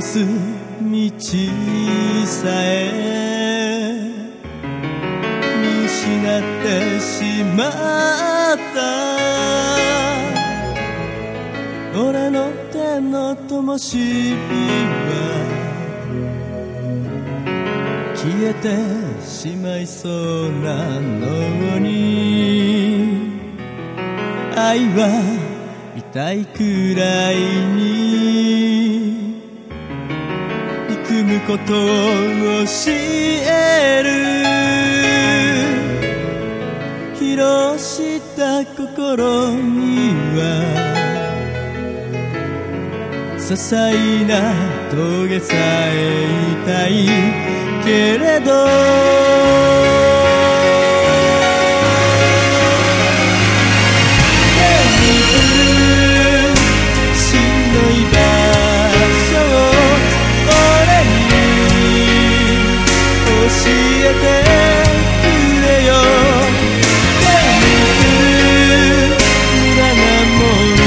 す道さえ見失ってしまった俺の手の灯は消えてしまいそうなのに愛は痛いくらいに憎むことを教える疲労した心には些細な棘さえ痛いけれどしんどい場所を俺に教えてくれよ手に来る無駄なもん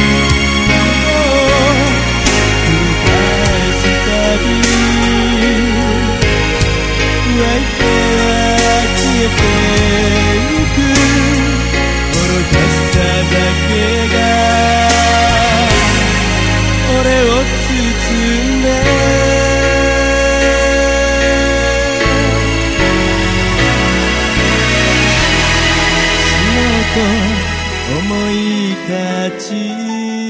を繰り返すたび湧いては消えてゆく愚かさだけが俺を包んで死のうと思い立ち